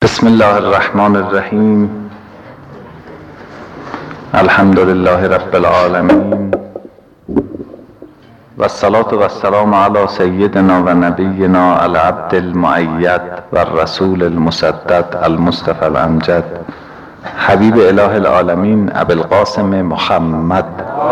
بسم الله الرحمن الرحیم. الحمد لله رب العالمین و الصلاة و السلام علی سیدنا و نبینا العبد المؤید و الرسول المسدد المصطفى الامجد حبیب اله العالمین ابی القاسم محمد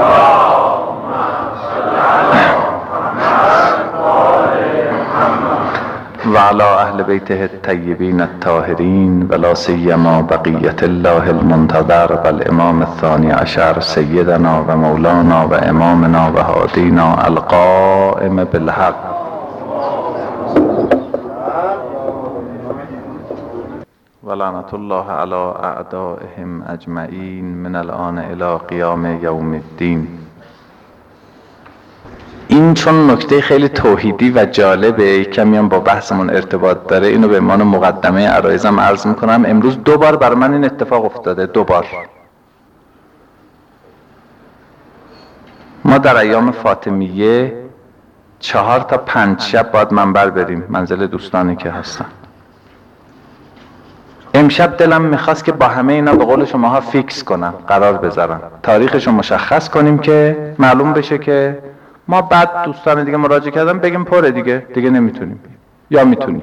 و علی اهل بیته الطیبین الطاهرین و لا سیما بقیة الله المنتظر و الامام الثانی عشر سیدنا و مولانا و امامنا و هادینا القائم بالحق و لعنت الله علی اعدائهم اجمعین من الان الی قیام یوم الدین. این چون نکته خیلی توحیدی و جالبه، کمی هم با بحثمون ارتباط داره، اینو به عنوان مقدمه عرایزم عرض میکنم. امروز 2 بار بر من این اتفاق افتاده، 2 بار. ما در ایام فاطمیه 4 تا 5 شب باید منبر بریم، منزل دوستانی که هستن. امشب دلم میخواست که با همه اینا به قول شماها فیکس کنم، قرار بذارم، تاریخشو مشخص کنیم که معلوم بشه که ما بعد دوستان دیگه مراجعه کردن بگیم پره دیگه نمیتونیم یا میتونیم.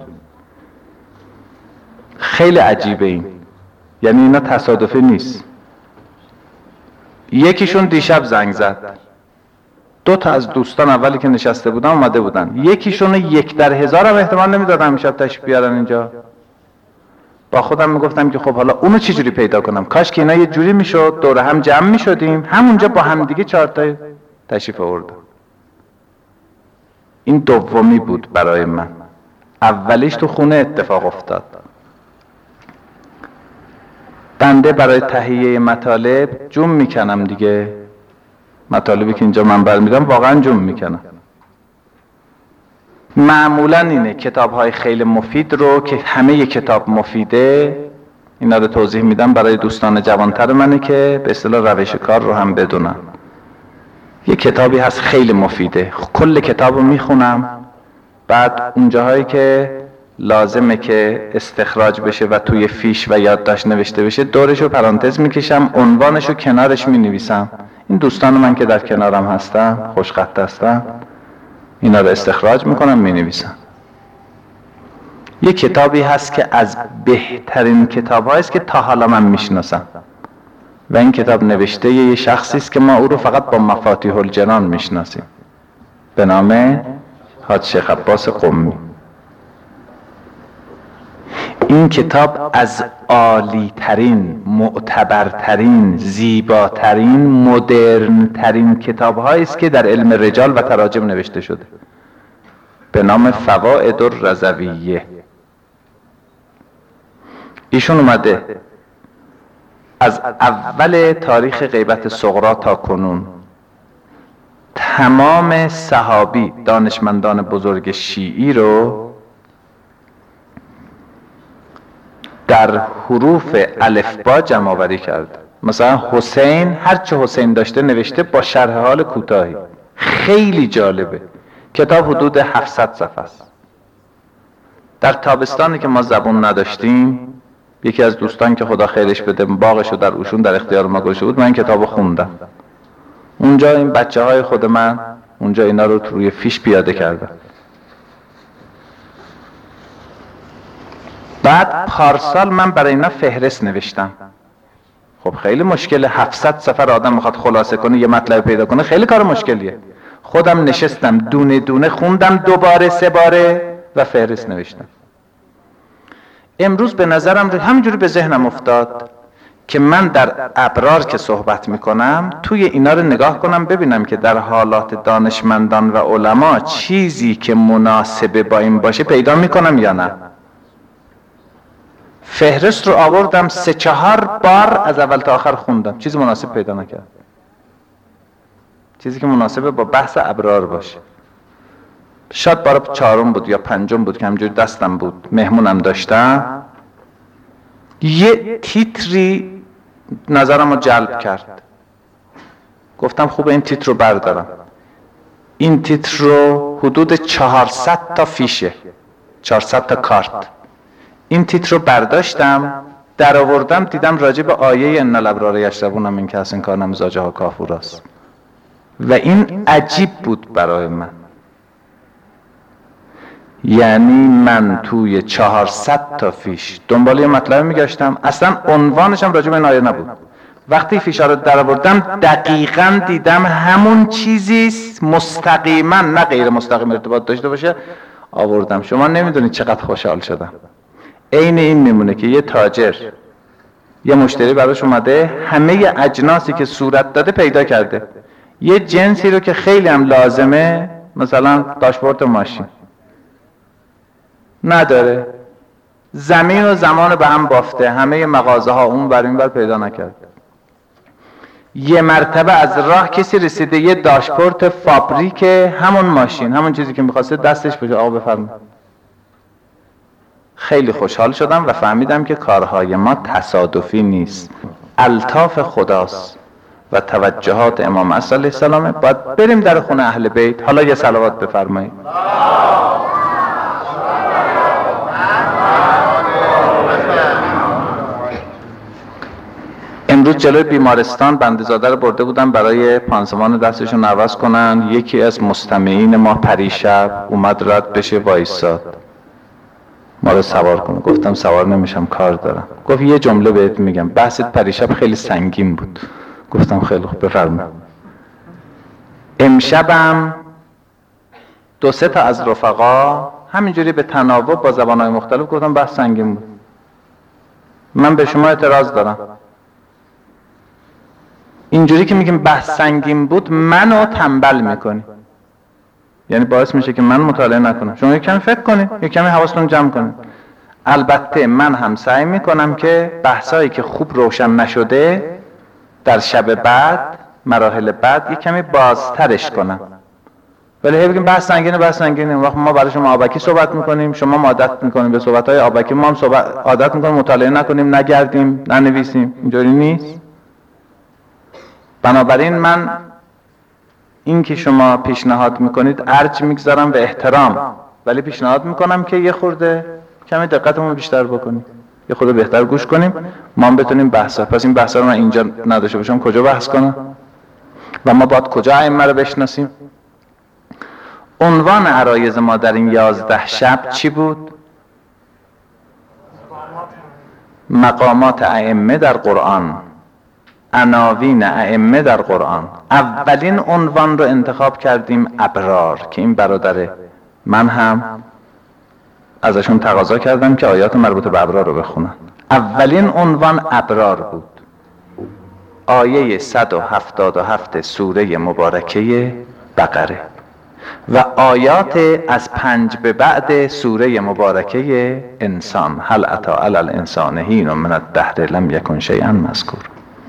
خیلی عجیبه این، یعنی اینا تصادفی نیست. یکیشون دیشب زنگ زد، 2 تا از دوستان اولی که نشسته بودن اومده بودن، یکیشون 1 در 1000 هم احتمال نمیدادم امشب تشریف بیارن اینجا. با خودم میگفتم که خب حالا اونو چجوری پیدا کنم، کاش که اینا یه جوری میشد دور هم جمع میشدیم همونجا با هم دیگه 4 تا تشریف آوردن. این دومی بود برای من، اولیش تو خونه اتفاق افتاد. بنده برای تهیه مطالب جون میکنم دیگه، مطالبی که اینجا من برمیدم واقعا جون میکنم. معمولا اینه کتاب‌های خیلی مفید رو که همه کتاب مفیده، اینا رو توضیح میدم برای دوستان جوانتر منه که به اصطلاح روش کار رو هم بدونن. یه کتابی هست خیلی مفیده، کل کتاب رو میخونم، بعد اونجاهایی که لازمه که استخراج بشه و توی فیش و یادداشت نوشته بشه دورش رو پرانتز میکشم، عنوانش رو کنارش مینویسم. این دوستان من که در کنارم هستن، خوشخط هستن، اینا رو استخراج میکنم مینویسم. یه کتابی هست که از بهترین کتاب هاییست که تا حالا من میشناسم و این کتاب نوشته یه شخصی است که ما او رو فقط با مفاتیح الجنان میشناسیم، به نام حاج شیخ عباس قمی. این کتاب از عالی ترین، معتبرترین، زیباترین، مدرن ترین کتاب هایی است که در علم رجال و تراجم نوشته شده، به نام فوائد الرضویه. ایشون اومده از اول تاریخ غیبت صغرا تا کنون تمام صحابی دانشمندان بزرگ شیعی رو در حروف الفبا جمع آوری کرد. مثلا حسین، هر چه حسین داشته نوشته با شرح حال کوتاهی، خیلی جالبه. کتاب حدود 700 صفحه است. در تابستانی که ما زبون نداشتیم، یکی از دوستان که خدا خیرش بده باغشو در اوشون در اختیار ما گذاشته بود، من این کتابو خوندم. اونجا این بچه‌های خود من اونجا اینا رو روی فیش پیاده کردم. بعد پارسال من برای اینا فهرست نوشتم. خب خیلی مشکله، 700 صفحه آدم میخواد خلاصه کنه یه مطلب پیدا کنه، خیلی کار مشکلیه. خودم نشستم دونه دونه خوندم، 2 باره 3 باره و فهرست نوشتم. امروز به نظرم همینجوری به ذهنم افتاد که من در ابرار که صحبت میکنم توی اینا رو نگاه کنم ببینم که در حالات دانشمندان و علما چیزی که مناسبه با این باشه پیدا میکنم یا نه. فهرست رو آوردم 3-4 بار از اول تا آخر خوندم، چیزی مناسب پیدا نکردم، چیزی که مناسبه با بحث ابرار باشه. شاید بار 4 بود یا 5 بود که همجوری دستم بود، مهمونم داشتم، یه تیتری نظرم رو جلب کرد، گفتم خوبه این تیتر رو بردارم. این تیتر رو حدود 400 تا فیشه، 400 تا کارت، این تیتر رو برداشتم، در آوردم، دیدم راجع به آیه ان الابرار یشربون من کأس کان مزاجها کافوراست و این عجیب بود برای من. یعنی من توی 400 تا فیش دنبال یه مطلب میگشتم، اصلا عنوانش هم راجع به این آیه نبود. وقتی فیشا رو در آوردم دقیقاً دیدم همون چیزیست، مستقیما نه غیر مستقیم ارتباط داشته باشه، آوردم. شما نمیدونید چقدر خوشحال شدم. عین این میمونه که یه تاجر یه مشتری براش اومده، همه اجناسی که صورت داده پیدا کرده، یه جنسی رو که خیلی هم لازمه، مثلا داشبورد ماشین نداره، زمین و زمان به هم بافته، همه مغازه ها اون بر این بر پیدا نکرد. یه مرتبه از راه کسی رسیده یه داشبورد فابریک همون ماشین، همون چیزی که میخواسته دستش بشه، آقا بفرمایید. خیلی خوشحال شدم و فهمیدم که کارهای ما تصادفی نیست، الطاف خداست و توجهات امام علیه السلام. باید بریم در خونه اهل بیت. حالا یه صلوات بفرمایید. امروز جلوی بیمارستان بنده‌زاده رو برده بودن برای پانسمان دستشون عوض کنن. یکی از مستمعین ما پریشب اومد رد بشه وایساد، ما رو سوار کنه. گفتم سوار نمیشم، کار دارم. گفت یه جمله بهت میگم، بحثت پریشب خیلی سنگین بود. گفتم خیلی خوب، بفرمایید. امشبم 2-3 تا از رفقا همینجوری به تناوب با زبانهای مختلف گفتم بحث سنگین بود. من به شما اعتراض دارم. اینجوری که میگیم بحث سنگین بود، منو تنبل میکنی، یعنی باعث میشه که من مطالعه نکنم. شما یک کمی فکر کنید، یک کمی حواستون جمع کنید. البته من هم سعی میکنم که بحثایی که خوب روشن نشده در شب بعد، مراحل بعد، یک کمی بازترش کنم. ولی هی بگیم بحث سنگینه، بحث سنگینه، وقت ما برای شما آبکی صحبت میکنیم، شما عادت میکنیم به صحبت‌های آبکی، ما هم عادت میکنیم مطالعه نکنیم، نگردیم، ننویسیم. اینجوری نیست. بنابراین من این که شما پیشنهاد میکنید ارج میگذارم به احترام، ولی پیشنهاد میکنم که یه خورده کمی دقتمون بیشتر بکنیم، یه خورده بهتر گوش کنیم، ما هم بتونیم بحثا. پس این بحثا رو من اینجا نداشته باشم کجا بحث کنم؟ و ما باید کجا ائمه رو بشناسیم؟ عنوان عرایض ما در این 11 شب چی بود؟ مقامات ائمه در قرآن، عناوین ائمه در قرآن. اولین عنوان رو انتخاب کردیم ابرار، که این برادر من هم ازشون تقاضا کردم که آیات مربوط به ابرار رو بخونن. اولین عنوان ابرار بود. آیه 177 سوره مبارکه بقره و آیات از 5 به بعد سوره مبارکه انسان، هل اتی علی الانسان حین من الدهر لم یکن شیئا مذکور.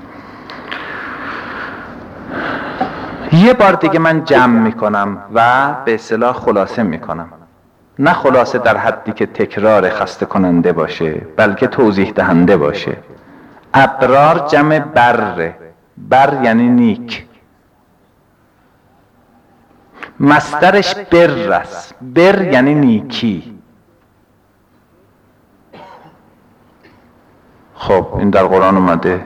یه بار دیگه من جمع میکنم و به اصطلاح خلاصه میکنم، نه خلاصه در حدی که تکرار خسته کننده باشه، بلکه توضیح دهنده باشه. ابرار جمع بره، بر یعنی نیک، مصدرش بر است، بر یعنی نیکی. خب این در قرآن اومده.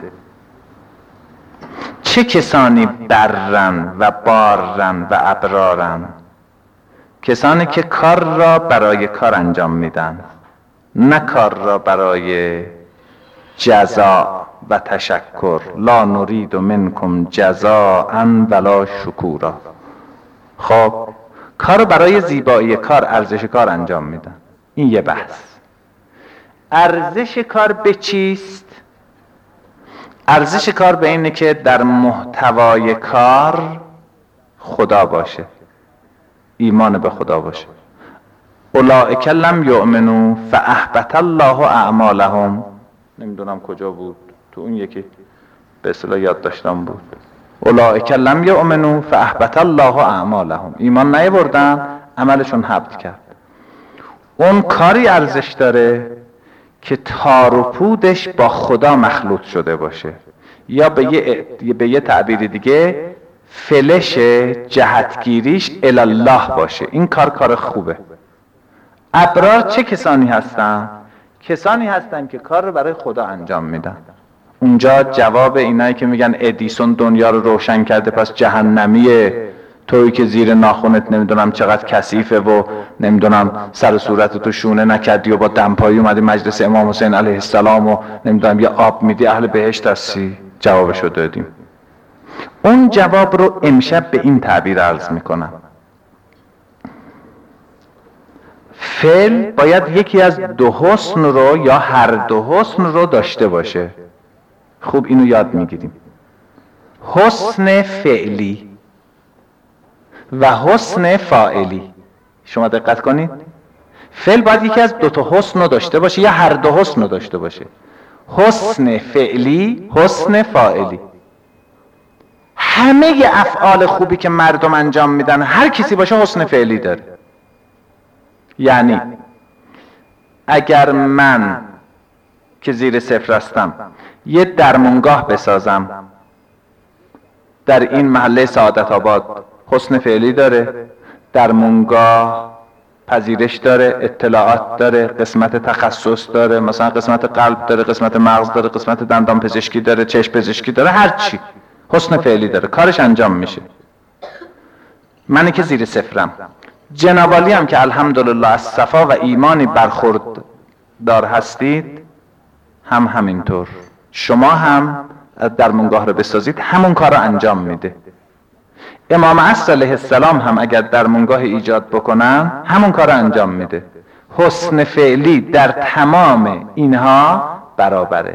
چه کسانی برن و بارن و ابرارن؟ کسانی که کار را برای کار انجام میدن، نه کار را برای جزا و تشکر. لا نرید منکم جزاء ولا شکورا. خب کار برای زیبایی کار، ارزش کار انجام میدن. این یه بحث. ارزش کار به چیست؟ ارزش کار به اینه که در محتوای کار خدا باشه، ایمان به خدا باشه. اولئک لم یؤمنوا فاحبط الله اعمالهم. نمیدونم کجا بود، تو اون یکی به اصطلاح یاد داشتم بود. اولئک لم یؤمنوا فاحبط الله اعمالهم. ایمان نیاوردن، عملشون حبط کرد. اون کاری ارزش داره که تار و پودش با خدا مخلوط شده باشه، یا به یه تعبیر دیگه فلش جهتگیریش الله باشه. این کار خوبه. ابرار چه کسانی هستن؟ کسانی هستن که کار رو برای خدا انجام میدن. اونجا جواب اینایی که میگن ادیسون دنیا رو روشن کرده پس جهنمیه، تویی که زیر ناخونت نمیدونم چقدر کثیفه و نمیدونم سر و صورت تو شونه نکردی و با دمپایی اومدی مجلس امام حسین علیه السلام و نمیدونم یه آب میدی اهل بهشت هستی. جوابشو دادیم. اون جواب رو امشب به این تعبیر عرض میکنم. فعل باید یکی از دو حسن رو یا هر دو حسن رو داشته باشه. خوب اینو یاد میگیریم. حسن فعلی و حسن فاعلی. شما دقت کنید، فعل باید یکی از دو تا حسن رو داشته باشه یا هر دو حسن رو داشته باشه. حسن فعلی، حسن فاعلی. همه افعال خوبی که مردم انجام میدن هر کسی باشه حسن فعلی داره. یعنی اگر من که زیر صفر هستم یه درمونگاه بسازم در این محله سعادت آباد، حسن فعلی داره. درمونگاه پذیرش داره، اطلاعات داره، قسمت تخصص داره، مثلا قسمت قلب داره، قسمت مغز داره، قسمت دندان پزشکی داره، چشم پزشکی داره، هر چی حسن فعلی داره، کارش انجام میشه. منی که زیر صفرم، جناب عالی هم که الحمدلله از صفا و ایمانی برخوردار هستید، هم همینطور. شما هم درمونگاه رو بسازید همون کار رو انجام میده. امام عصر علیه السلام هم اگر درمونگاه ایجاد بکنن همون کار رو انجام میده. حسن فعلی در تمام اینها برابره.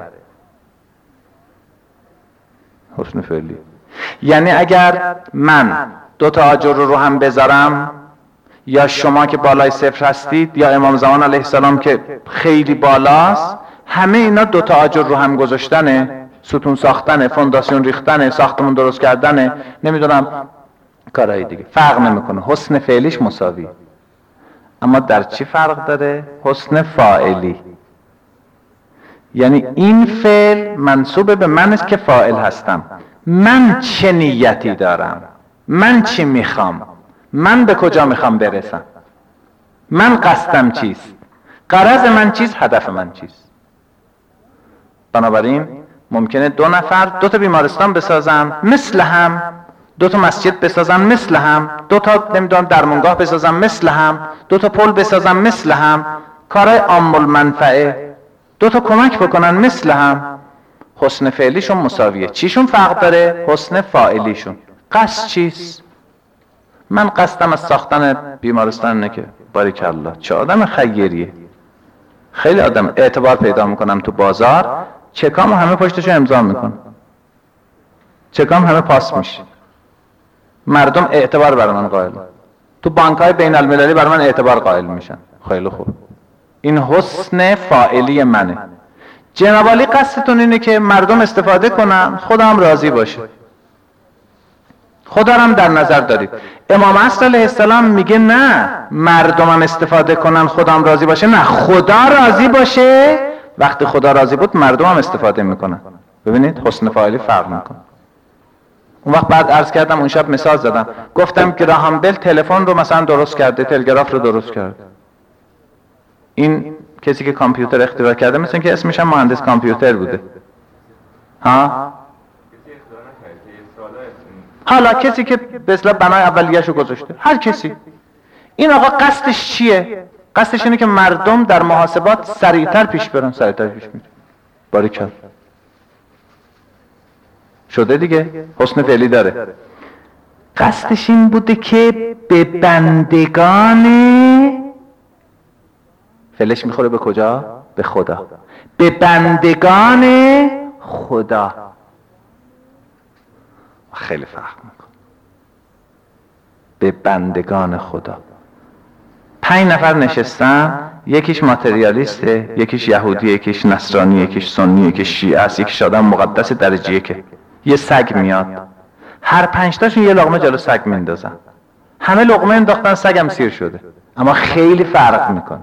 حسن فعلی یعنی اگر من دو تا آجر رو هم بذارم، یا شما که بالای صفر هستید، یا امام زمان علیه السلام که خیلی بالاست، همه اینا دو تا آجر رو هم گذاشتنه، ستون ساختنه، فونداسیون ریختنه، ساختمون درست کردنه، نمیدونم کارهای دیگه، فرق نمیکنه. حسن فعلیش مساوی. اما در چی فرق داره؟ حسن فاعلی. یعنی این فعل منسوب به من است که فاعل هستم. من چه نیتی دارم؟ من چی میخوام؟ من به کجا میخوام برسم؟ من قصدم چیست؟ غرض من چیست؟ هدف من چیست؟ بنابراین ممکنه دو نفر دو تا بیمارستان بسازن مثل هم، دو تا مسجد بسازن مثل هم، دو تا نمیدونم درمونگاه بسازن مثل هم، دو تا پل بسازن مثل هم، کارهای عام المنفعه، دو تا کمک بکنن مثل هم. حسن فعلیشون مساویه. چیشون فرق داره؟ حسن فاعلیشون. قصد چیست؟ من قصدم از ساختن بیمارستان اینه که باریکالله چه آدم خیریه، خیلی آدم اعتبار پیدا میکنم تو بازار، چکامو همه پشتشو امضا میکنم، چکام همه پاس میشه، مردم اعتبار برای من قائل، تو بانک‌های بین المللی برای من اعتبار قائل میشن. خیلی خوب، این حسن فاعلی منه. جناب عالی قصدتون اینه که مردم استفاده کنن، خدا هم راضی باشه، خدا هم در نظر دارید. امام عصر علیه السلام میگه نه مردم هم استفاده کنن خدا هم راضی باشه، نه خدا راضی باشه. وقتی خدا راضی بود مردم هم استفاده میکنن. ببینید حسن فاعلی فرق میکنه. اون وقت بعد عرض کردم، اون شب مثال زدم، گفتم گراهام بل تلفن رو مثلا درست کرده، تلگراف رو درست کرده. این کسی که کامپیوتر اختراع کرده مثلا که اسمش هم مهندس کامپیوتر بوده. ها؟ حالا کسی که به اصطلاح بنای اولیه‌شو گذاشته، هر کسی. این آقا قصدش چیه؟ قصدش اینه که مردم در محاسبات سریعتر پیش برن، سریعتر پیش میرن. باریکالله. شده دیگه، حسن فعلی داره. قصدش این بوده که به بندگان، فعلش میخوره به کجا؟ به خدا. به بندگان خدا. خیلی فرق میکنه. به بندگان خدا. 5 نفر نشستن، یکیش ماتریالیسته، یکیش یهودی، یکیش نصرانی، یکیش سنی، یکیش شیعه است، یکیش آدم مقدس درجه یکه. یه سگ میاد، هر 5 تاشون یه لقمه جلو سگ میندازن، همه لقمه انداختن، سگم سیر شده. اما خیلی فرق میکنه،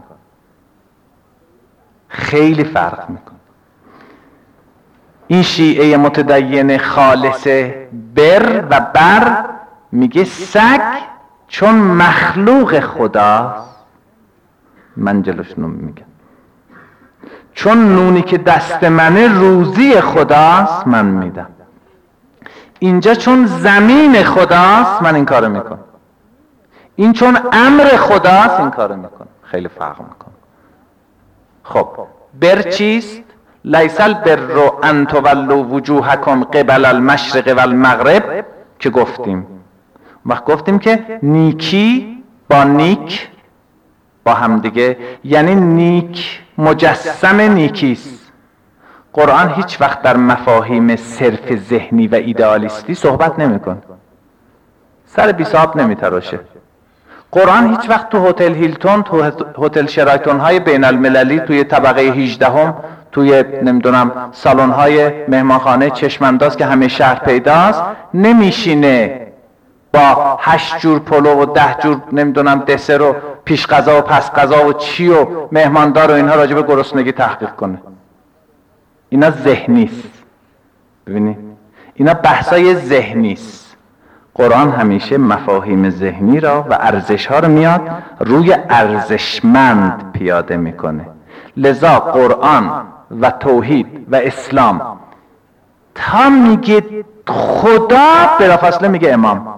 خیلی فرق میکنه. این شیعه متدین خالص بر و بر میگه سگ چون مخلوق خداست، من جلوش نمیگم. چون نونی که دست منه روزی خداست من میدم. اینجا چون زمین خداست من این کارو میکنم. این چون امر خداست این کارو میکنم. خیلی فرق میکنه. خب بر چیست؟ لیس البر ان تولوا وجوهکم قبل المشرق والمغرب که گفتیم. وقت گفتیم که نیکی با نیک با هم دیگه، یعنی نیک مجسم نیکیست. قرآن هیچ وقت در مفاهیم صرف ذهنی و ایدئالیستی صحبت نمیکنه. سر بی صاحب نمیتراشه. قرآن هیچ وقت تو هتل هیلتون، تو هتل شرایتون های بین المللی، توی طبقه 18 توی نمیدونم سالن های مهمانخانه چشمانداز که همه شهر پیداست نمیشینه با 8 جور پلو و 10 جور نمیدونم دسر و پیش غذا و پس غذا و چی و مهماندار و اینها راجع به گرسنگی تحقیق کنه. اینا ذهنیست. ببینید اینا بحثای ذهنیست. قرآن همیشه مفاهیم ذهنی را و ارزش ها رو میاد روی ارزشمند پیاده میکنه. لذا قرآن و توحید و اسلام تا میگه خدا بلافاصله میگه امام.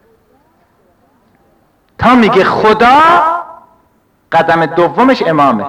تا میگه خدا قدم دومش امامه.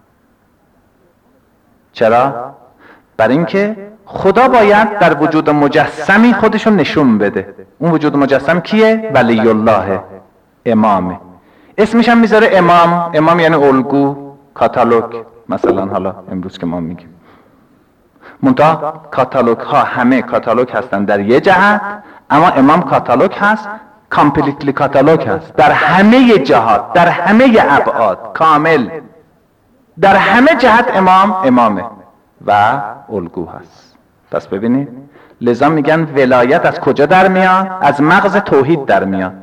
چرا؟ برای اینکه خدا باید در وجود مجسمی خودشو نشون بده. اون وجود مجسم کیه؟ ولی الله، امامه. اسمش هم میذاره امام. امام یعنی الگو، کاتالوگ. مثلا حالا امروز که ما میگیم منتها کاتالوگ ها همه کاتالوگ هستن در یه جهت، اما امام کاتالوگ هست، کامپلیتلی کاتالوگ هست در همه جهات، در همه ابعاد، کامل در همه جهت امامه و الگو هست. پس ببینید لذا میگن ولایت از کجا در میاد؟ از مغز توحید در میاد.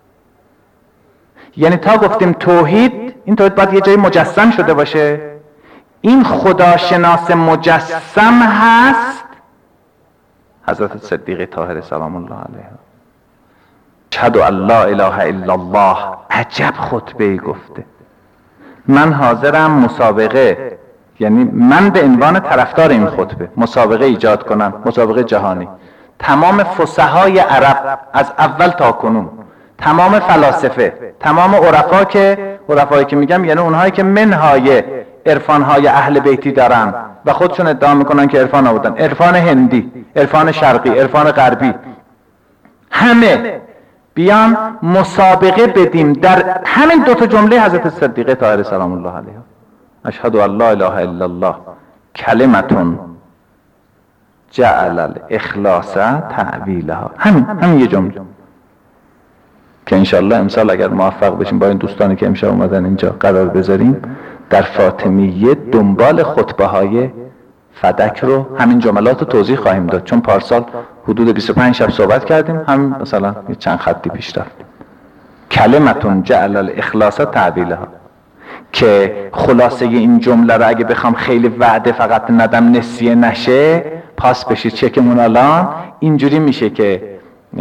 یعنی تا گفتیم توحید، این توحید باید یه جایی مجسم شده باشه. این خداشناس مجسم هست حضرت صدیقه طاهره سلام الله علیها. اشهد ان لا اله الا الله. عجب خطبه‌ای گفته. من حاضرم مسابقه، یعنی من به عنوان طرفدار این خطبه مسابقه ایجاد کنم، مسابقه جهانی. تمام فصحای عرب از اول تا کنون، تمام فلاسفه، تمام عرفایی که میگم یعنی اونهایی که منهای عرفانهای اهل بیتی دارن و خودشون ادعا میکنن که عرفان آوردن، عرفان هندی، عرفان شرقی، عرفان غربی، همه بیان مسابقه بدیم در همین دوتا جمله حضرت صدیقه طاهره سلام الله علیها. اشهد ان لا اله الا الله کلمتون جعل الاخلاص تعویلها. همین یه جمله که انشالله امسال اگر موفق بشیم با این دوستانی که امشب اومدن اینجا قرار بذاریم در فاطمیه دنبال خطبه های فدک رو همین جملات رو توضیح خواهیم داد، چون پارسال حدود 25 شب صحبت کردیم، هم مثلا چند خطی پیش رفتیم. کلمتون جعل الاخلاص تعویلها، که خلاصه این جمله رو اگه بخوام خیلی وعده فقط ندم نسیه نشه، پاس بشید چکمون الان اینجوری میشه که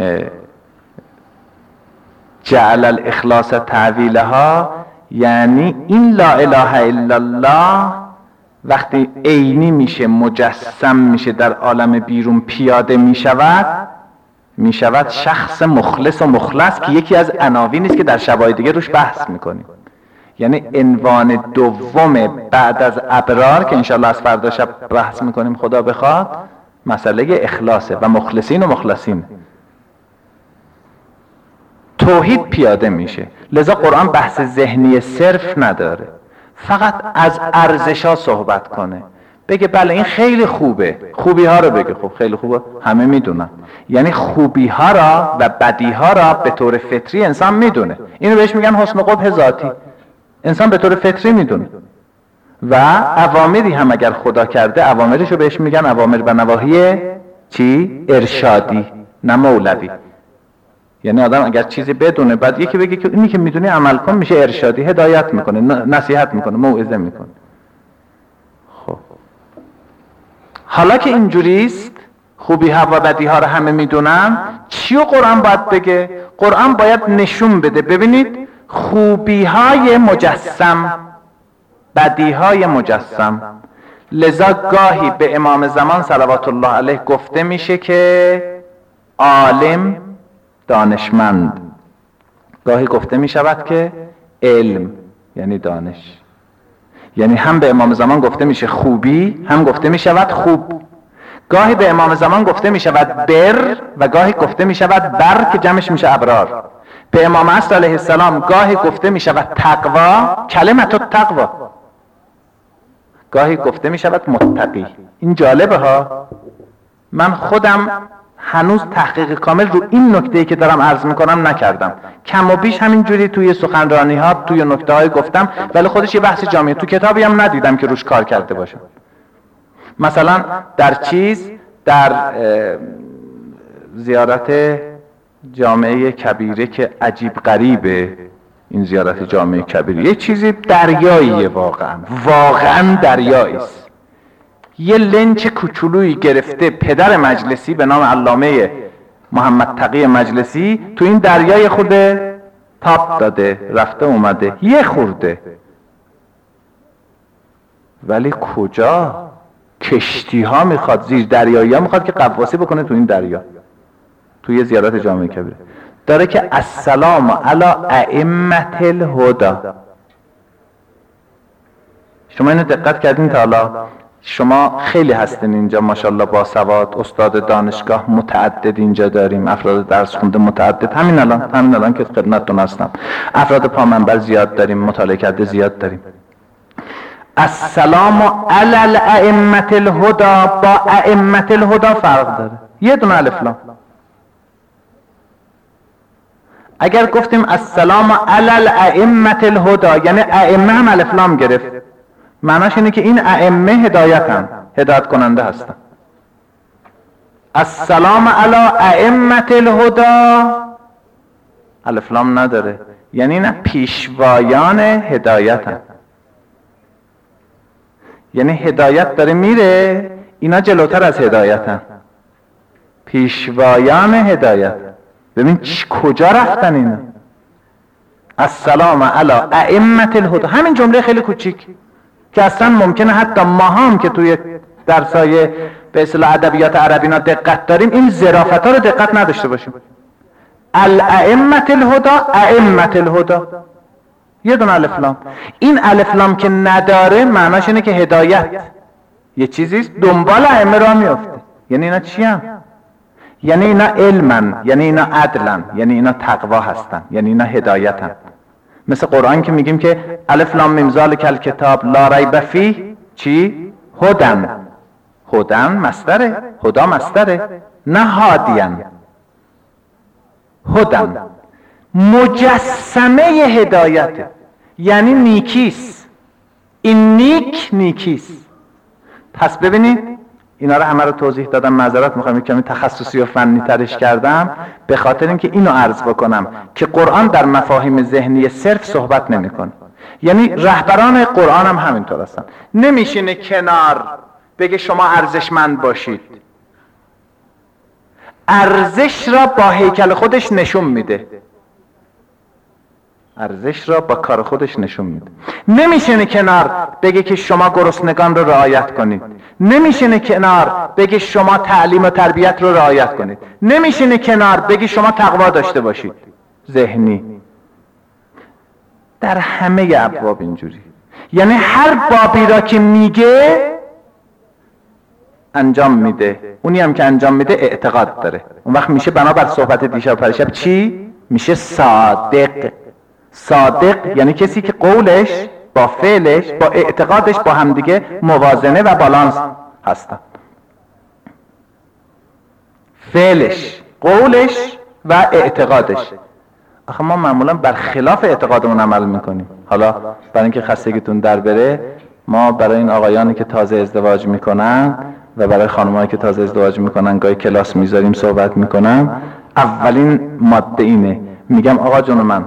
جعل الاخلاص تعویلها یعنی این لا اله الا الله وقتی عینی میشه، مجسم میشه، در عالم بیرون پیاده میشود شخص مخلص و مخلص که یکی از عناوینی است که در شبای دیگه روش بحث میکنیم. یعنی عنوان دوم بعد از ابرار که انشاءالله از فردا شب بحث میکنیم خدا بخواد، مسئله اخلاصه و مخلصین و مخلصین. توحید پیاده میشه. لذا قرآن بحث ذهنی صرف نداره، فقط از ارزش‌ها صحبت کنه، بگه بله این خیلی خوبه، خوبی ها رو بگه. خب خیلی خوبه، همه میدونن. یعنی خوبی ها را و بدی ها را به طور فطری انسان میدونه. اینو بهش میگن حسن قبح ذاتی. انسان به طور فطری میدونه. و اوامری هم اگر خدا کرده، اوامرشو بهش میگن اوامر و نواهی چی؟ ارشادی، نه مولوی. یعنی آدم اگر چیزی بدونه بعد یکی بگه که اینی که میدونی عمل کن، میشه ارشادی، هدایت میکنه، نصیحت میکنه، موعظه میکنه. خب حالا که اینجوریست، خوبی ها و بدی ها رو همه میدونن، چی رو قرآن باید بگه؟ قرآن باید نشون بده. ببینید خوبی های مجسم، بدی های مجسم، لذا گاهی به امام زمان صلوات الله علیه گفته میشه که عالم، دانشمند. گاهی گفته میشود که علم یعنی دانش. یعنی هم به امام زمان گفته میشه خوبی، هم گفته میشود خوب. گاهی به امام زمان گفته میشود بر و گاهی گفته میشود بر که جمعش میشه ابرار. به امام عصر علیه السلام گاهی گفته میشود تقوا، کلمت التقوا. گاهی گفته میشود متقی. این جالبه ها. من خودم هنوز تحقیق کامل رو این نکته‌ای که دارم عرض میکنم نکردم. کم و بیش همین جوری توی سخنرانی ها، توی نکته های گفتم، ولی خودش یه بحث جامعه. تو کتابی هم ندیدم که روش کار کرده باشم. مثلا در زیارت جامعه کبیره که عجیب غریبه، این زیارت جامعه کبیره یه چیزی دریاییه، واقعا دریایی است. یه لنچ کوچولویی گرفته پدر مجلسی به نام علامه محمد تقی مجلسی، تو این دریای خود تاب داده، رفته اومده یه خورده. ولی کجا؟ کشتی ها میخواد، زیر دریایی ها میخواد که قواسی بکنه تو این دریا. توی زیارت جامعه کبیره داره که السلام علی ائمة الهدی. شما اینو دقت کردین تا حالا؟ شما خیلی هستین اینجا ماشاءالله با سواد، استاد دانشگاه متعدد اینجا داریم، افراد درس خونده متعدد، همین الان که خدمتتون هستم، افراد پامنبر زیاد داریم، مطالعه کرده زیاد داریم. السلام علی ائمة الهدی با ائمة الهدی فرق داره. یه دونه الف لام. اگر گفتیم السلام علی ائمة الهدی یعنی ائمه هم الف لام گرفت، معناش اینه که این ائمه هدایتن، هدایت کننده هستن. السلام علی ائمة الهدی الف لام نداره، یعنی نه پیشوایان هدایتن. یعنی هدایت داره میره، اینا جلوتر از هدایتن، پیشوایان هدایت. ببین کجا رفتن اینا. السلام علی ائمة الهدی، همین جمله خیلی کوچیک که اصلا ممکنه حتی ما هم که توی درسای به اصطلاح ادبیات عربی نا دقت داریم، این ظرافت ها رو دقت نداشته باشیم. الائمة الهدی، ائمة الهدی یه دونه الف لام. این الف لام که نداره معناش اینه که هدایت یه چیزیست دنبال ائمه راه میفته. یعنی اینا چی هم؟ یعنی اینا علمن، یعنی اینا عدلن، یعنی اینا تقوا هستن، یعنی اینا هدایتن. مثل قرآن که میگیم که الف لام میم ذالک الکتاب لا ریب فیه چی؟ هدن. هدن مصدره، هدا مصدره، نه هادین. هدن مجسمه هدایته، یعنی نیکیست. این نیکیست. پس ببینید اینا رو همه رو توضیح دادم، معذرت میخوام یک کمی تخصصی و فنی ترش کردم به خاطر اینکه اینو عرض بکنم که قرآن در مفاهیم ذهنی صرف صحبت نمیکنه. یعنی رهبران قرآن هم همینطور هستن. نمیشینه کنار بگه شما ارزشمند باشید. ارزش را با هیکل خودش نشون میده، ارزش را با کار خودش نشون میده. نمیشینه کنار بگه که شما گرسنگان رو رعایت کنید. نمیشینه کنار بگه شما تعلیم و تربیت رو رعایت کنید. نمیشینه کنار بگه شما تقوا داشته باشید. ذهنی در همه ابواب اینجوری. یعنی هر بابی را که میگه انجام میده، اونی هم که انجام میده اعتقاد داره. اون وقت میشه بنابر صحبت دیشب پریشب چی؟ میشه صادق. صادق یعنی کسی که قولش با فعلش با اعتقادش با همدیگه موازنه و بالانس هستن. فعلش، قولش و اعتقادش. آخه ما معمولا برخلاف اعتقادمون عمل میکنیم. حالا برای اینکه خستگیتون در بره، ما برای این آقایانی که تازه ازدواج میکنن و برای خانمایی که تازه ازدواج میکنن گاهی کلاس میذاریم صحبت میکنم. اولین ماده اینه، میگم آقا جون من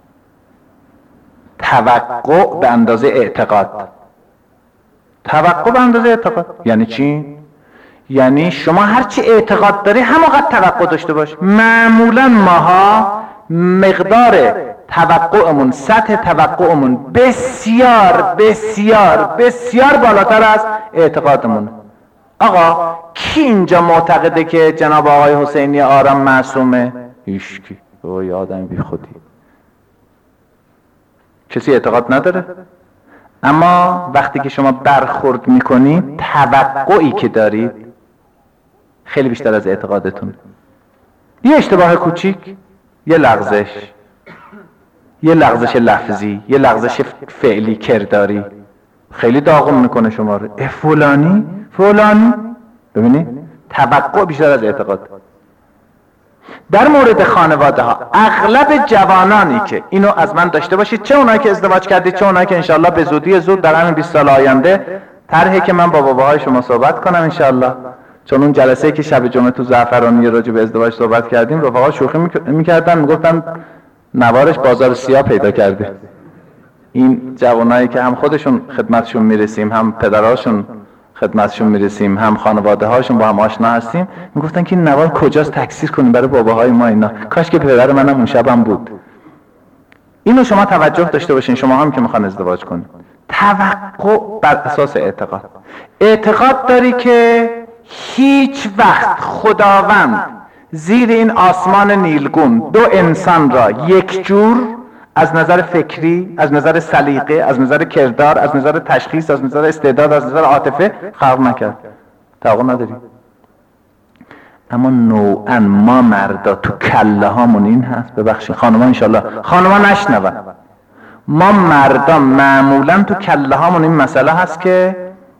توقع به اندازه اعتقاد. توقع به اندازه اعتقاد یعنی چی؟ یعنی شما هرچی اعتقاد داری همونقدر توقع داشته باش. معمولا ماها مقدار توقعمون، سطح توقعمون بسیار بسیار بسیار بالاتر از اعتقادمون. آقا کی اینجا معتقده که جناب آقای حسینی آرام معصومه؟ هیچکی. اوه یه آدم بی خودی. کسی اعتقاد نداره. اما وقتی که شما برخورد میکنید، توقعی که دارید خیلی بیشتر از اعتقادتون. یه اشتباه کوچیک، یه لغزش لفظی، یه لغزش فعلی کرداری خیلی داغون میکنه شما رو. فلانی ببینید، توقع بیشتر از اعتقاد. در مورد خانواده ها، اغلب جوانانی که اینو از من داشته باشید، چه اونایی که ازدواج کردید، چه اونایی که انشالله به زودی زود در همین 20 سال آینده طرحی که من با باباهای شما صحبت کنم انشالله، چون اون جلسه‌ای که شب جمعه تو زعفرانی راجع به ازدواج صحبت کردیم، رفقا شوخی میکردن، میگفتن نوارش بازار سیاه پیدا کرده. این جوانایی که هم خودشون خدمتشون میرسیم، هم پدراشون خدمتشون میرسیم، هم خانواده هاشون با هم آشنا هستیم، میگفتن که این نوار کجاست تکثیر کنیم برای باباهای ما اینا. کاش که پدر منم اون شبم بود. اینو شما توجه داشته باشین، شما هم که میخوان ازدواج کنید. توقع بر اساس اعتقاد داری که هیچ وقت خداوند زیر این آسمان نیلگون دو انسان را یک جور از نظر فکری، از نظر سلیقه، از نظر کردار، از نظر تشخیص، از نظر استعداد، از نظر عاطفه خلق نکرد. توقع نداری. اما نوعا ما مردا تو کله هامون این هست، ببخشید خانوما انشالله خانوما نشنون، ما مردا معمولا تو کله هامون این مسئله هست که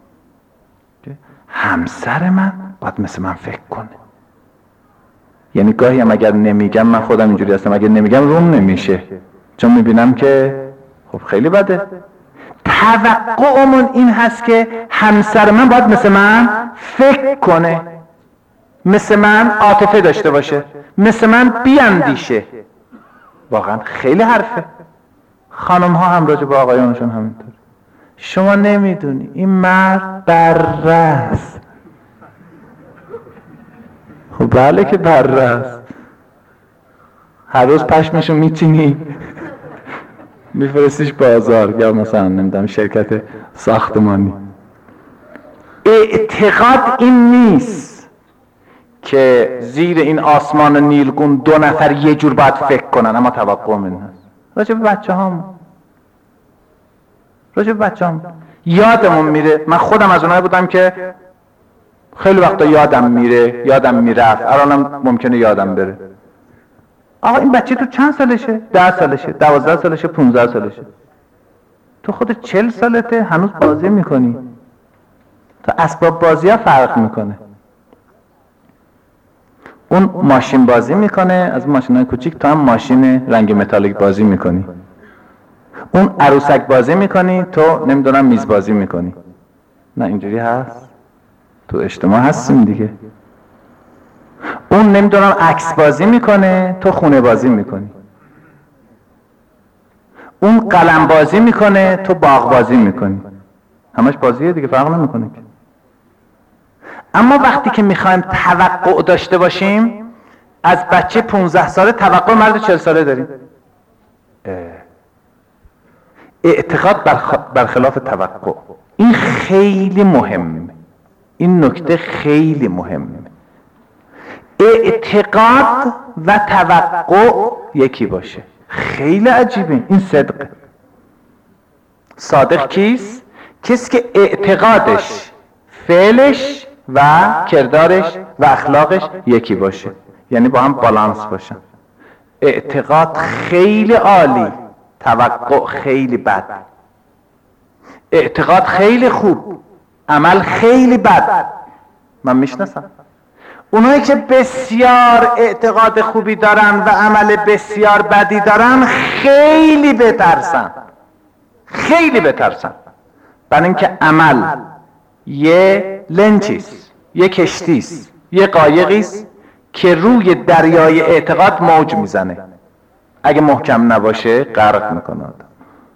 همسر من باید مثل من فکر کنه. یعنی گاهی هم اگر نمیگم، من خودم اینجوری هستم، اگر نمیگم روم نمیشه، چون میبینم که خب خیلی بده. توقعمون این هست که همسر من باید مثل من فکر کنه، مثل من عاطفه داشته باشه، مثل من بیاندیشه. واقعا خیلی حرفه. خانم ها هم راجع به آقایانشون همینطور. شما نمیدونی این مرد بره است. خب بله که بره است. هر روز پشمشو میچینی میفرستیش بازار، یا مثلا نمیدونم شرکت ساختمانی. اعتقاد این نیست که زیر این آسمان نیلگون دو نفر یه جور باید فکر کنن، اما توقع من هست. راجع به بچه هم یادمون میره. من خودم از اونایی بودم که خیلی وقتا یادم میرفت، الانم ممکنه یادم بره. آقا این بچه تو چند سالشه؟ 10 سالشه، 12 سالشه، 15 سالشه. تو خودت 40 سالته هنوز بازی میکنی. تا اسباب بازی ها فرق میکنه. اون ماشین بازی میکنه، از ماشینای کوچیک تو هم ماشین رنگ متالیک بازی میکنی. اون عروسک بازی میکنی، تو نمیدونم میز بازی میکنی. نه اینجوری هست؟ تو اجتماع هستیم دیگه. اون نمیدونم عکس بازی میکنه، تو خونه بازی میکنی. اون قلم بازی میکنه، تو باغ بازی میکنی. همش بازیه دیگه، فرق نمیکنه که. اما وقتی که میخوایم توقع داشته باشیم، از بچه 15 ساله توقع مرد 40 ساله داریم. اعتقاد برخلاف توقع. این خیلی مهمه. این نکته خیلی مهمه. اعتقاد و توقع یکی باشه. خیلی عجیبه. این صدقه. صادق کیست؟ کسی که اعتقادش، فعلش و کردارش و اخلاقش یکی باشه، یعنی با هم بالانس باشن. اعتقاد خیلی عالی، توقع خیلی بد. اعتقاد خیلی خوب، عمل خیلی بد. من میشناسم اونایی که بسیار اعتقاد خوبی دارن و عمل بسیار بدی دارن، خیلی بترسن. برای اینکه عمل یه لنچیست، یه کشتیست، یه قایقیست که روی دریای اعتقاد موج میزنه. اگه محکم نباشه غرق میکنه آدم.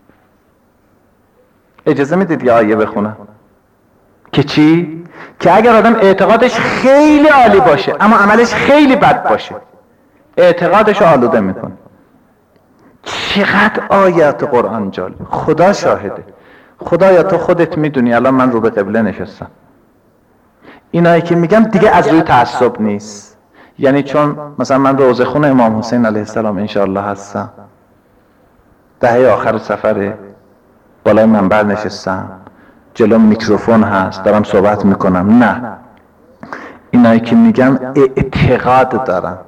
اجازه میدید یه آیه بخونم که چی؟ که اگر آدم اعتقادش خیلی عالی باشه اما عملش خیلی بد باشه، اعتقادش آلوده میکنه. چقدر آیات قرآن جالب. خدا شاهده. خدایا تو خودت میدونی الان من رو به قبله نشستم. اینایی که میگم دیگه از روی تعصب نیست. یعنی چون مثلا من روضه خون امام حسین علیه السلام انشاءالله هستم، دهه آخر سفره، بالای منبر نشستم، جلو میکروفون هست، دارم صحبت میکنم. نه، اینایی که میگم اعتقاد دارم.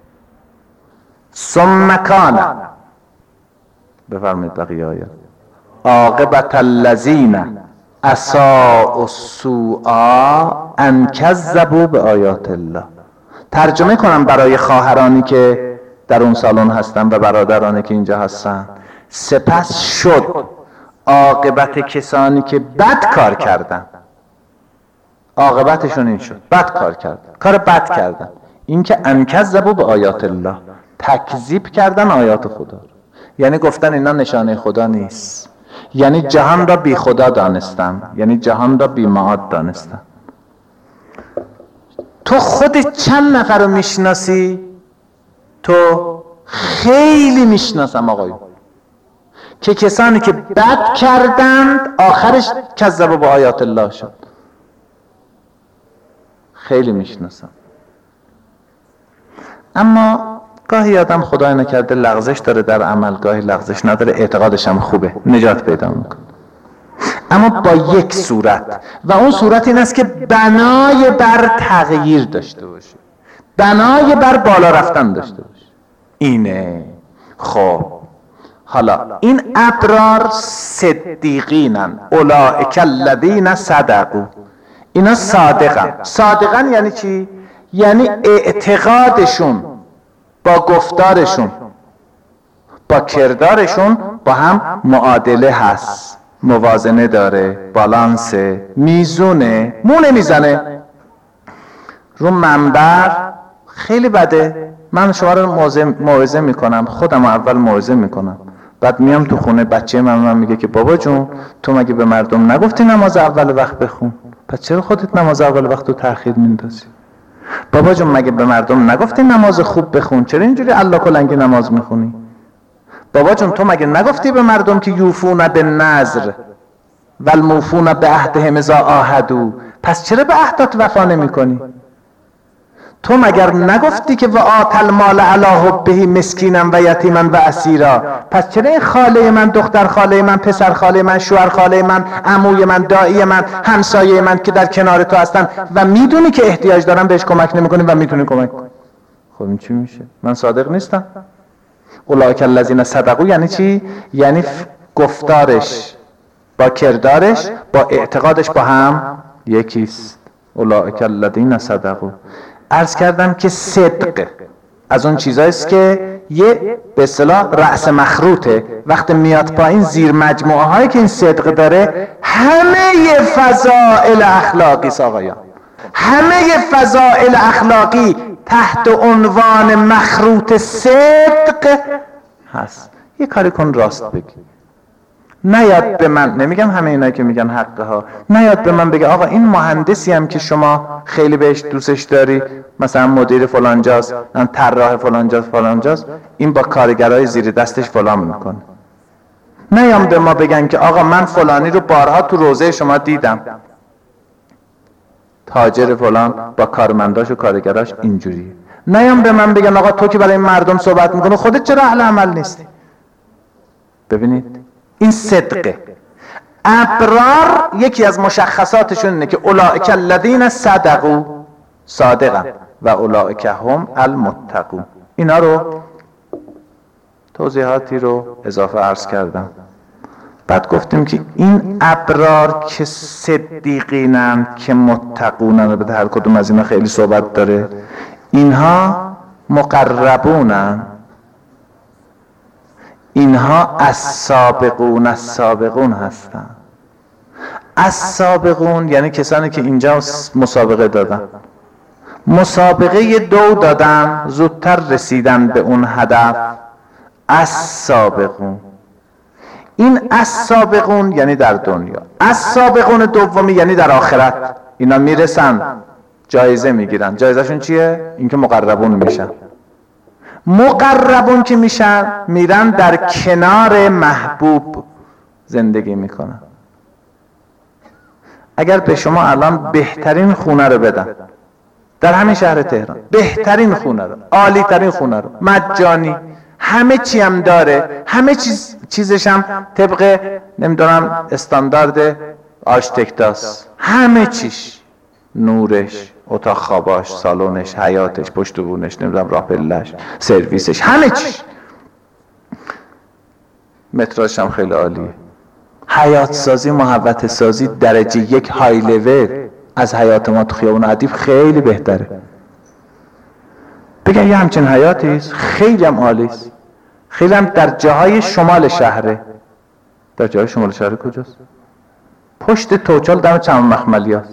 ثم کان، بفرمایید بقیه آیات، عاقبت الذین اساءوا السوء ان کذبوا بآیات الله. ترجمه کنم برای خواهرانی که در اون سالن هستن و برادرانی که اینجا هستن. سپس شد عاقبت کسانی که بد کار کردن، عاقبتشون این شد، بد کار کردن، کار بد کردن، این که ان کذبوا بآیات الله، تکذیب کردن آیات خدا رو. یعنی گفتن اینا نشانه خدا نیست، یعنی جهان را بی خدا دانستن، یعنی جهان را بی معاد دانستن. تو خودت چند نفر رو میشناسی؟ تو خیلی میشناسم آقایون که کسانی که بد کردند آخرش کذب با آیات الله شد. خیلی میشناسم. اما گاهی آدم خدای نکرده لغزش داره در عمل، گاهی لغزش نداره، اعتقادش هم خوبه، نجات پیدا میکنه. اما با یک صورت، و اون صورت این است که بنای بر تغییر داشته باشه، بنای بر بالا رفتن داشته باشه. اینه. خب حالا این ابرار صدیقینن، اولئک الذین صدقوا، اینا صادقن. صادقن یعنی چی؟ یعنی اعتقادشون با گفتارشون با کردارشون با هم معادله هست، موازنه داره، بالانسه، میزونه، مونه میزنه. رو منبر خیلی بده. من شما رو موعظه میکنم، خودم اول موعظه میکنم، بعد میام تو خونه بچه من میگه که بابا جون تو مگه به مردم نگفتی نماز اول وقت بخون؟ پس چرا خودت نماز اول وقت رو تأخیر میندازی؟ بابا جون مگه به مردم نگفتی نماز خوب بخون؟ چرا اینجوری الله کلنگی نماز میخونی؟ بابا جون تو مگه نگفتی به مردم که یوفون بالنذر والموفون بعهدهم اذا عاهدوا؟ پس چرا به عهدات وفا نمیکنی؟ تو مگر نگفتی که و آت المال علی حبه مسکینا و یتیما و اسیرا؟ پس چرا این خاله من، دختر خاله من، پسر خاله من، شوهر خاله من، عموی من، دایی من، همسایه من که در کنار تو هستن و میدونی که احتیاج دارن بهش کمک نمیکنی و میتونی کمک کنی؟ خب این چی میشه؟ من صادق نیستم؟ اولئک الذین صدقوا یعنی چی؟ یعنی گفتارش با کردارش با اعتقادش با هم یکیست. اولئک الذین صدقوا. عرض کردم که صدق از اون چیزاییست که یه به اصطلاح رأس مخروطه، وقتی میاد پایین زیر مجموعه هایی که این صدق داره همه فضائل اخلاقی آقایان، همه فضائل اخلاقی تحت عنوان مخروط صدق هست. یه کاری کن راست بگی. نیاد به من، نمیگم همه اینایی که میگن حقه ها، نیاد به من بگه آقا این مهندسی هم که شما خیلی بهش دوستش داری، مثلا مدیر فلانجاست، طراح فلانجاست، این با کارگرای زیر دستش فلان میکنه. نیام به ما بگن که آقا من فلانی رو بارها تو روزه شما دیدم، تاجر فلان با کارمنداش و کارگراش اینجوریه. نیام به من بگن آقا تو که برای مردم صحبت میکنه خودت چرا اهل عمل نیستی؟ ببینید این صدقه. ابرار یکی از مشخصاتشون اینه که اولئک الذین صدقوا، صادقن، و اولئک هم المتقون. اینا رو توضیحاتی رو اضافه عرض کردم. بعد گفتیم که این ابرار که صدیقینن که متقونن، به هر کدوم از اینا خیلی صحبت داره، اینها مقربونن، اینها السابقون هستن. السابقون یعنی کسانی که اینجا مسابقه دادن، مسابقه دو دادن، زودتر رسیدن به اون هدف. السابقون. این السابقون یعنی در دنیا، السابقون دومی یعنی در آخرت. اینا میرسن جایزه میگیرن. جایزهشون چیه؟ اینکه مقربون میشن. مقربون که میشن میرن در کنار محبوب زندگی میکنن. اگر به شما الان بهترین خونه رو بدن در همین شهر تهران، بهترین خونه رو، عالی ترین خونه رو، مجانی، همه چی هم داره، همه چیزش هم طبق نمیدونم استاندارد آرشیتکتاست، همه چیش، نورش، اتاق خواباش، سالنش، حیاتش، پشت بونش، نمیدونم راه پله‌اش، سرویسش، همه چیش، متراژش هم خیلی عالیه، حیات سازی، محوطه سازی درجه 1 های لول از حیات ما تو خیابون ادیب خیلی بهتره. بگن یه همچین حیاتی است، خیلی هم عالی است، خیلی هم در جاهای شمال شهره. در جاهای شمال شهر کجاست؟ پشت توچال دم چمن مخملی هست.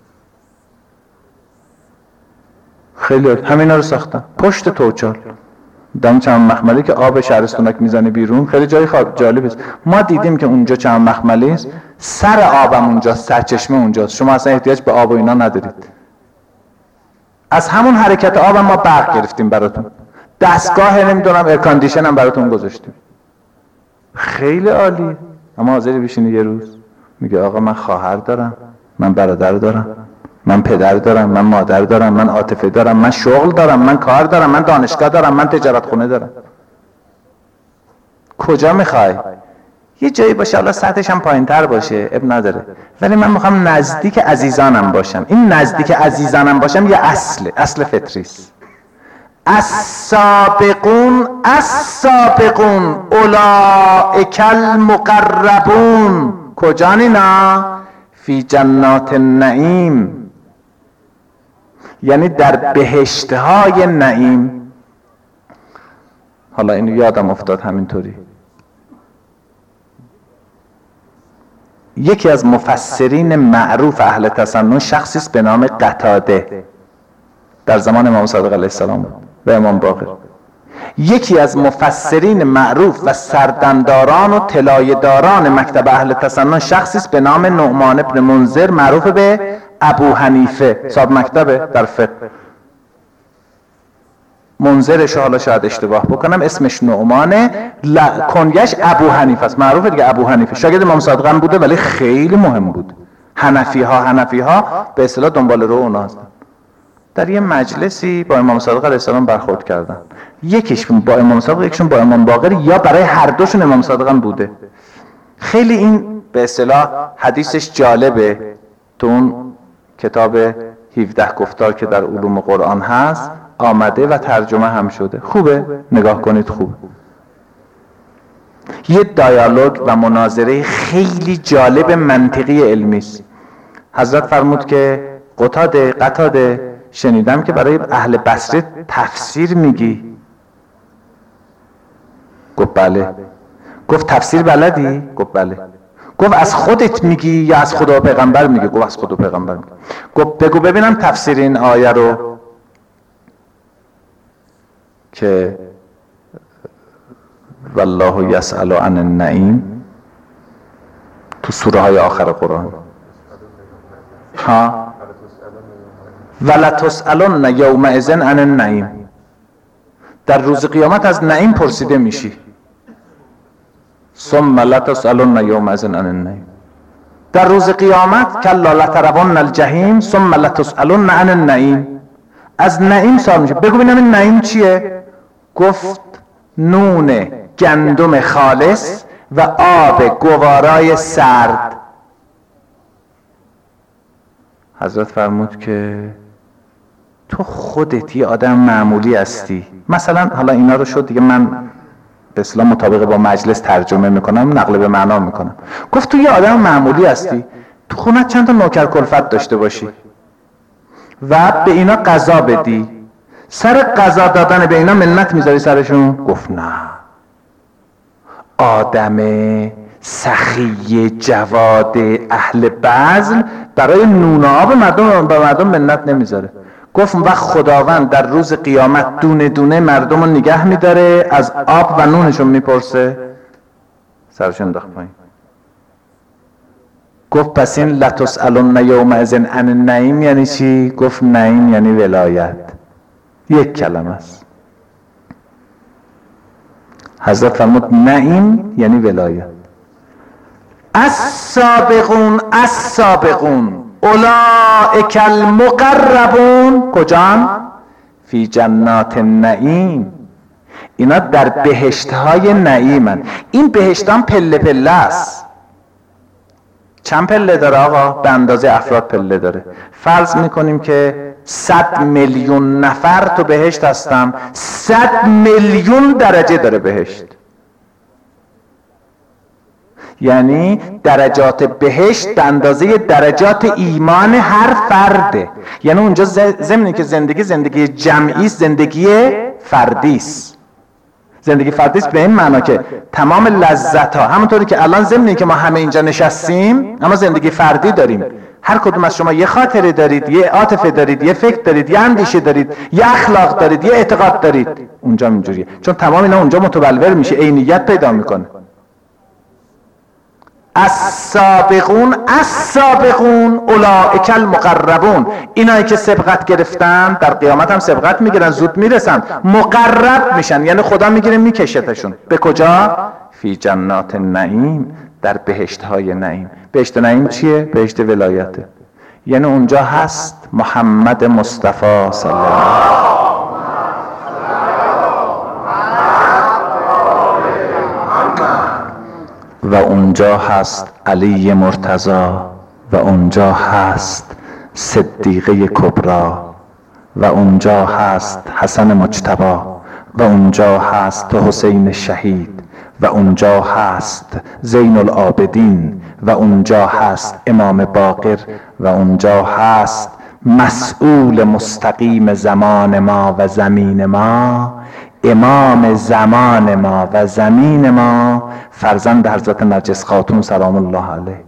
خیلی همینا رو ساختن پشت توچال دم چمن مخملی که آب شهرستونک میزنه بیرون، خیلی جای جالب است. ما دیدیم که اونجا چمن مخملی است، سر آبم اونجاست، سرچشمه اونجاست، شما اصلا احتیاج به آب و اینا ندارید. از همون حرکت آب ما برق گرفتیم براتون، دستگاه نمیدونم ایرکاندیشن هم براتون گذاشتیم، خیلی عالی. اما حاضری بشینی یه روز میگه آقا من خواهر دارم، من برادر دارم، من پدر دارم، من مادر دارم، من عاطفه دارم، من شغل دارم، من کار دارم، من دانشگاه دارم، من تجارت خونه دارم. کجا میخوای؟ یه جایی باشه، حالا سطحش هم پایین‌تر باشه، اب نداره، ولی من میخوام نزدیک عزیزانم باشم. این نزدیک عزیزانم باشم یه اصل فطری است. السابقون اولئک المقربون. کجان اینا؟ فی جنات النعیم، یعنی در بهشت‌های نعیم. حالا اینو یادم افتاد همینطوری، یکی از مفسرین معروف اهل تسنن شخصی است به نام قتاده، در زمان امام صادق علیه السلام و امام باقر. یکی از مفسرین معروف و سردمداران و طلایه‌داران مکتب اهل تسنن شخصی است به نام نعمان بن منذر، معروف به ابو حنیفه، صاحب مکتبه در فقه. منذرش حالا شاید اشتباه بکنم، اسمش نعمانه، کنیش ابو حنیفه است، معروفه دیگه ابو حنیفه. شاگرد امام صادق هم بوده ولی خیلی مهم بود. حنفی ها به اصطلاح دنبال رو اونا هستن. در یه مجلسی با امام صادق علیه السلام برخورد کردن، یکیشون با امام صادق، یکیشون با امام باقر، یا برای هر دوشون امام صادق هم بوده. خیلی این به اصطلاح حدیثش جالبه، تو اون کتاب 17 گفتار که در علوم قرآن هست آمده و ترجمه هم شده، خوبه، نگاه کنید، خوبه. یه دیالوگ و مناظره خیلی جالب منطقی علمی است. حضرت فرمود که قتاده شنیدم که برای اهل بصره تفسیر میگی. گفت بله. گفت تفسیر بلدی؟ گفت بله. گفت از خودت میگی یا از خدا و پیغمبر میگی؟ گفت از خدا و پیغمبر میگی. گفت بگو ببینم تفسیر این آیه رو که والله یسأل عن النعیم تو سوره های آخر قرآن، ها، ولتسألن یومئذ عن النعیم، در روز قیامت از نعیم پرسیده میشی. ثم لتسألن یومئذ عن النعیم، در روز قیامت کلا لترون الجحیم ثم لتسألن عن النعیم، از نعیم سوال میشه. بگو ببینم این نعیم چیه؟ گفت نون گندم خالص و آب گوارای سرد. حضرت فرمود که تو خودت یه آدم معمولی هستی، مثلا حالا اینا رو شد دیگه من به اصطلاح مطابق با مجلس ترجمه میکنم، نقل به معنا میکنم. گفت تو یه آدم معمولی هستی، تو خونت چند تا نوکر کلفت داشته باشی و به اینا غذا بدی، سر غذا دادن به اینا منت میذاری سرشون؟ گفت نه، آدم سخی جواد اهل بذل برای نون و آب مردم منت نمیذاره. گفت و خداوند در روز قیامت دونه دونه مردم رو نگه میداره، از آب و نونشون میپرسه، سرشون انداخت پایین. گفت پس این لتسألن یومئذ عن النعیم یعنی چی؟ گفت نعیم یعنی ولایت، یک کلمه است. حضرت فرمود نعیم یعنی ولایت. السابقون السابقون اولئک المقربون کجان؟ فی جنات النعیم. اینا در بهشت‌های نعیمن. این بهشتان پله پله است. چند پله داره آقا؟ به اندازه افراد پله داره. فرض میکنیم که 100 میلیون نفر تو بهشت هستن، 100 میلیون درجه داره بهشت. یعنی درجات بهشت به اندازه درجات ایمان هر فرده. یعنی اونجا ضمن که زندگی جمعی است، زندگی فردی است. زندگی فردی است به این معنا که تمام لذت ها همونطوری که الان ضمن که ما همه اینجا نشستیم اما زندگی فردی داریم. هر کدوم از شما یه خاطره دارید، یه عاطفه دارید، یه فکر دارید، یه اندیشه دارید، یه اخلاق دارید، یه اعتقاد دارید. اونجا اینجوریه، چون تمام اینا اونجا متبلور میشه، عینیت پیدا میکنه. السابقون السابقون اولئک المقربون. اینایی که سبقت گرفتن در قیامت هم سبقت میگیرن، زود میرسن، مقرب میشن، یعنی خدا میگیره میکشتشون به کجا؟ فی جنات النعیم، در بهشت های نعیم. بهشت نعیم چیه؟ بهشت ولایته. یعنی اونجا هست محمد مصطفی صلی الله علیه و و اونجا هست علی مرتضی و اونجا هست صدیقه کبرا و اونجا هست حسن مجتبی و اونجا هست حسین شهید و اونجا هست زین العابدین و اونجا هست امام باقر و اونجا هست مسئول مستقیم زمان ما و زمین ما، امام زمان ما و زمین ما، فرزند حضرت نرگس خاتون سلام الله علیه.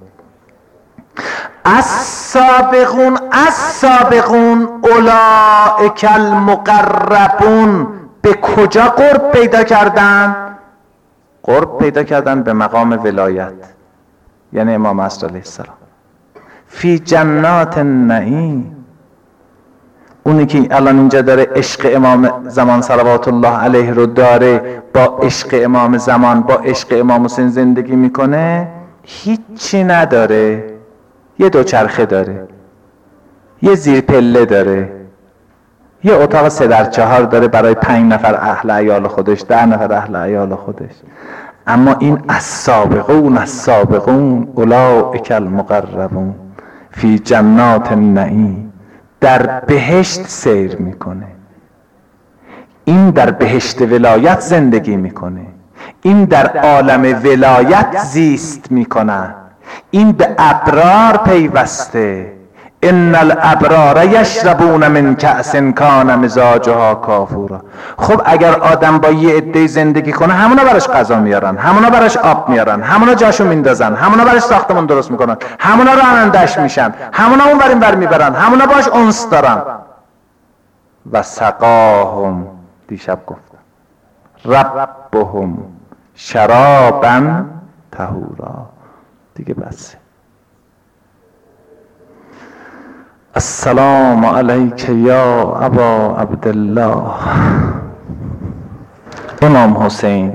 السابقون السابقون اولئک المقربون. به کجا قرب پیدا کردن؟ قرب پیدا کردن به مقام ولایت، یعنی امام عصر علیه السلام. فی جنات النعیم. اونی که الان اینجا داره عشق امام زمان صلوات الله علیه رو داره، با عشق امام زمان، با عشق امام حسین زندگی میکنه، هیچی نداره. یه دوچرخه داره، یه زیر پله داره، یه اتاق 3x4 داره برای 5 نفر اهل عیال خودش، 10 نفر اهل عیال خودش. اما این السابقون السابقون اولئک المقربون فی جنات النعیم، در بهشت سیر میکنه. این در بهشت ولایت زندگی میکنه، این در عالم ولایت زیست میکنه، این به ابرار پیوسته. ان الابرار یشربون من کأس کان مزاجها کافورا. خب اگر آدم با یه عده زندگی کنه، همونا براش غذا میارن، همونا براش آب میارن، همونا جاشو میندازن، همونا براش ساختمون درست میکنن، همونا رانندش میشن، همونا اون ور این ور میبرن، همونا باش انس دارن. و سقاهم، دیشب گفتم، ربهم شرابا طهورا. دیگه بسه. السلام علیک یا ابا عبدالله. امام حسین،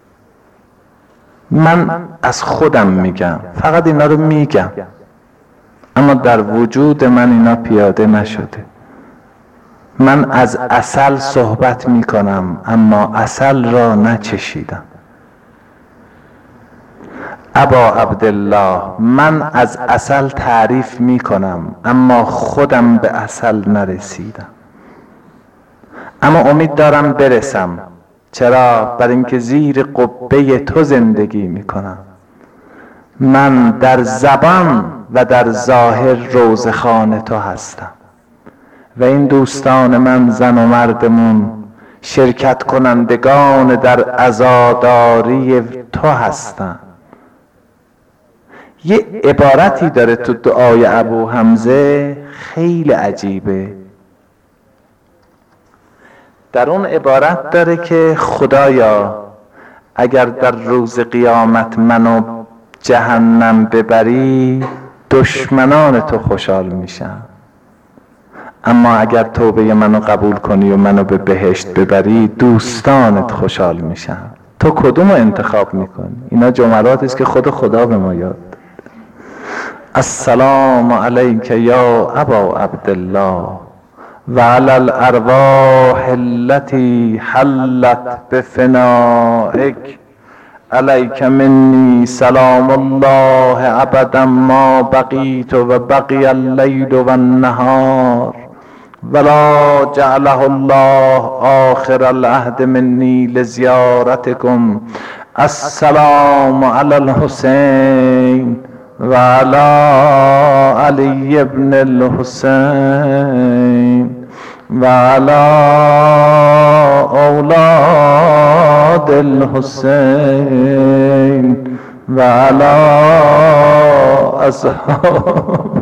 من از خودم میگم، فقط اینا رو میگم، اما در وجود من اینا پیاده نشده. من از عسل صحبت میکنم اما عسل را نچشیدم. ابا عبدالله، من از عسل تعریف میکنم اما خودم به عسل نرسیدم، اما امید دارم برسم. چرا؟ برای اینکه زیر قبه تو زندگی میکنم. من در زبان و در ظاهر روضه‌خوان تو هستم و این دوستان من زن و مردمون شرکت کنندگان در عزاداری تو هستن. یه عبارتی داره تو دعای ابو حمزه خیلی عجیبه. در اون عبارت داره که خدایا اگر در روز قیامت منو جهنم ببری، دشمنان تو خوشحال میشن، اما اگر توبه منو قبول کنی و منو به بهشت ببری، دوستانت خوشحال میشن. تو کدوم رو انتخاب میکنی؟ اینا جملاتی است که خود خدا به ما یاد داد. السلام علیک یا ابا عبدالله و علی الارواح التي حلت بفنائک علیک منی سلام الله ابدا ما بقیت و بقی اللیل و النهار ولا جعله الله آخر العهد منی لزیارتکم. السلام علی الحسین و علی علی ابن الحسین و علی اولاد الحسین و علی اصحاب